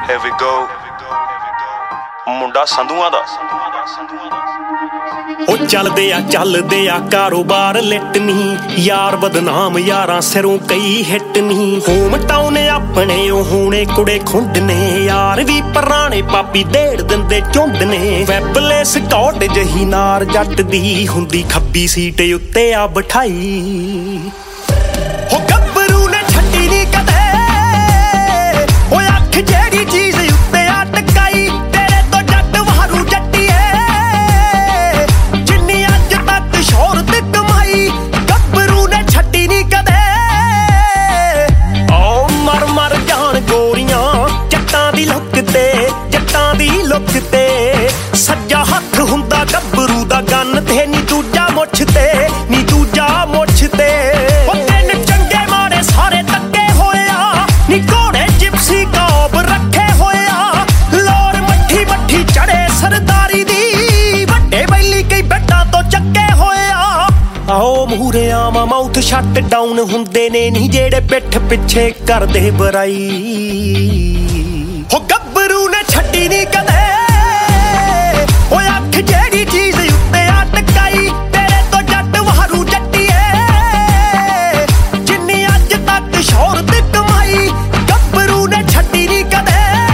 Here we go ਮੁੰਡਾ ਸੰਧੂਆਂ ਦਾ ਉਹ ਚੱਲਦੇ ਆ ਕਾਰੋਬਾਰ ਲਿਟ ਨੀ ਯਾਰ ਬਦਨਾਮ ਯਾਰਾਂ ਸਿਰੋਂ ਕਈ ਹਿੱਟ ਨੀ ਹੋਮ ਟਾਊਨ ਆਪਣੇ ਉਹ ਹੋਣੇ ਕੁੜੇ ਖੁੰਡ ਨੇ ਯਾਰ ਵੀ ਪੁਰਾਣੇ ਪਾਪੀ ਢੇੜ ਦਿੰਦੇ ਝੁੰਡ ਨੇ ਵੈਬਲੇ ਸਕਾਟ ਜਹੀ ਨਾਰ ਜੱਟ ਦੀ ਹੁੰਦੀ ਖੱਬੀ ਸੀਟ ਉੱਤੇ ਆ ਬਿਠਾਈ ਹੋ ਗੱਭਰੂ ਨੇ ਛੱਡੀ ਨੀ ਕਦੇ ਉਹ ਅੱਖ ਜਿਹੜੀ ਚੀਜ਼ ਉੱਤੇ ਆ ਟਕਾਈ ਤੇਰੇ ਤੋਂ ਜੱਟ ਵਾਰੂ ਜੱਟੀਏ ਜਿੰਨੀ ਅੱਜ ਤੱਕ ਸ਼ੋਹਰਤ ਕਮਾਈ ਗੱਭਰੂ ਨੇ ਛੱਡੀ ਨੀ ਕਦੇ ਓ ਮਰ ਮਰ ਜਾਣ ਗੋਰੀਆਂ ਜੱਟਾਂ ਦੀ ਲੁੱਕ ਤੇ ਸੱਜਾ ਹੱਥ ਹੁੰਦਾ ਗੱਭਰੂ ਦਾ ਗੰਨ ਤੇ ਨੀ ਦੂਜਾ ਮੁੱਛ ਤੇ ਉਹ ਤਿੰਨ ਚੰਗੇ ਮਾੜੇ ਸਾਰੇ ਤੱਕੇ ਹੋਇਆ ਨੀ ਘੋੜੇ ਜਿਪਸੀ ਕੌਬ ਰੱਖੇ ਹੋਇਆ ਲੋਰ ਮੱਠੀ ਚੜੇ ਸਰਦਾਰੀ ਦੀ ਵੱਡੇ ਬੈਲੀ ਕਈ ਬੈਠਾਂ ਤੋਂ ਚੱਕੇ ਹੋਇਆ ਆਓ ਮੂਹਰੇ ਆਵਾਂ ਮਾਊਥ ਸ਼ਟ ਡਾਊਨ ਹੁੰਦੇ ਨੇ ਨੀ ਜਿਹੜੇ ਪਿੱਠ ਪਿੱਛੇ ਕਰਦੇ ਬੁਰਾਈ ਹੋ ਗੱਭਰੂ ਨੇ ਛੱਡੀ ਨੀ ਕਦੇ ਉਹ ਅੱਖ ਜਿਹੜੀ ਚੀਜ਼ ਉੱਤੇ ਆ ਟਕਾਈ ਤੇਰੇ ਤੋਂ ਜੱਟ ਵਾਰੂ ਜੱਟੀਏ ਜਿੰਨੀ ਅੱਜ ਤੱਕ ਸ਼ੋਹਰਤ ਕਮਾਈ ਗੱਭਰੂ ਨੇ ਛੱਡੀ ਨੀ ਕਦੇ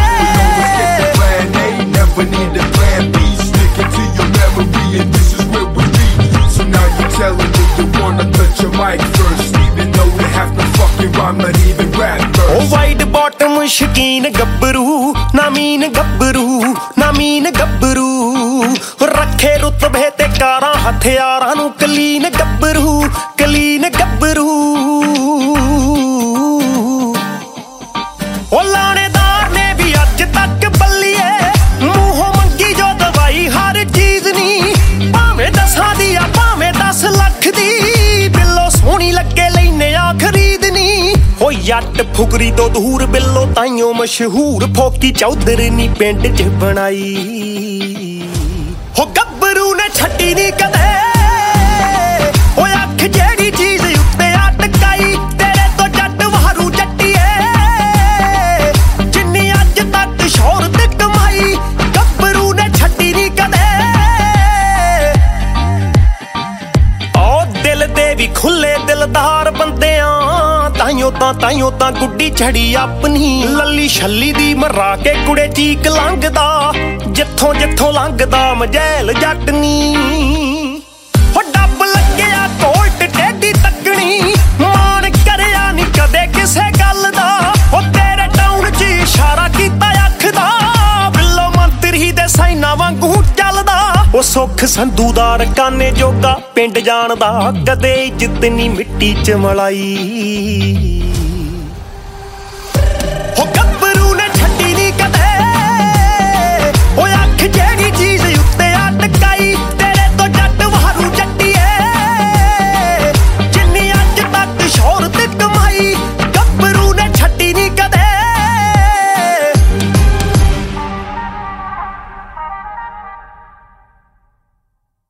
ਉਹ ਵਾਈਟ ਬਾਟਮ ਸ਼ਕੀਨ ਗੱਭਰੂ ਨਾ ਮੀਨ ਗੱਭਰੂ ਰੱਖੇ ਰੁਤਬੇ ਤੇ ਕਾਰਾਂ ਹਥਿਆਰਾਂ ਨੂੰ ਕਲੀਨ ਗੱਭਰੂ ਉਹ ਲਾਣੇਦਾਰ ਨੇ ਵੀ ਅੱਜ ਤੱਕ ਬੱਲੀਏ ਮੂੰਹੋਂ ਮੰਗੀ ਜੋ ਦਵਾਈ ਹਰ ਚੀਜ਼ ਨੀ ਭਾਵੇਂ 10 ਦੀ ਆ ਭਾਵੇਂ 10 ਲੱਖ ਦੀ ਬਿੱਲੋ ਸੋਹਣੀ ਲੱਗੇ ਲੈਨੇ ਆ ਖਰੀਦਨੀ ਹੋ ਜੱਟ ਫੁਕਰੀ ਤੋਂ ਦੂਰ ਬਿੱਲੋ ਤਾਈਓ ਮਸ਼ਹੂਰ ਫੋਕੀ ਚੌਧਰ ਨੀ ਪਿੰਡ 'ਚ ਬਣਾਈ ਹੋ ਗੱਭਰੂ ਨੇ ਛੱਡੀ ਨੀ ਕਦੇ ਉਹ ਅੱਖ ਜਿਹੜੀ ਚੀਜ਼ ਉੱਤੇ ਆ ਟਕਾਈ ਤੇਰੇ ਤੋਂ ਜੱਟ ਵਾਰੂ ਜੱਟੀਏ ਜਿੰਨੀ ਅੱਜ ਤੱਕ ਸ਼ੋਹਰਤ ਕਮਾਈ ਗੱਭਰੂ ਨੇ ਛੱਡੀ ਨੀ ਕਦੇ ਓ ਦਿਲ ਦੇ ਵੀ ਖੁੱਲੇ ਦਿਲਦਾਰ ਬੰਦਿਆਂ ਤਾਈਓ ਤਾਂ ਗੁੱਡੀ ਛੜੀ ਆਪਣੀ ਲੱਲੀ ਛੱਲੀ ਦੀ ਮਰਾ ਕੇ ਕੁੜੇ ਚੀਕ ਲੰਘਦਾ ਜਿੱਥੋਂ ਲੰਘਦਾ ਮਜੈਲ ਜੱਟ ਨੀ ਹੋ ਡੱਬ ਲੱਗਿਆ ਕੋਲਟ ਟੇਢੀ ਤੱਕਣੀ ਮਾਣ ਕਰਿਆ ਨੀ ਕਦੇ ਕਿਸੇ ਗੱਲ ਦਾ ਉਹ ਤੇਰੇ ਟਾਊਨ 'ਚ ਇਸ਼ਾਰਾ ਕੀਤਾ ਅੱਖ ਦਾ ਬਿੱਲੋ ਮੰਤਰੀ ਦੇ ਸਾਈਨਾ ਵਾਂਗੂ ਚੱਲਦਾ ਉਹ ਸੁੱਖ ਸੰਧੂ ਦਾ ਰਕਾਨੇ ਜੋਗਾ ਪਿੰਡ ਜਾਣਦਾ ਕਦੇ ਇੱਜ਼ਤ ਨੀ ਮਿੱਟੀ 'ਚ ਮਲਾਈ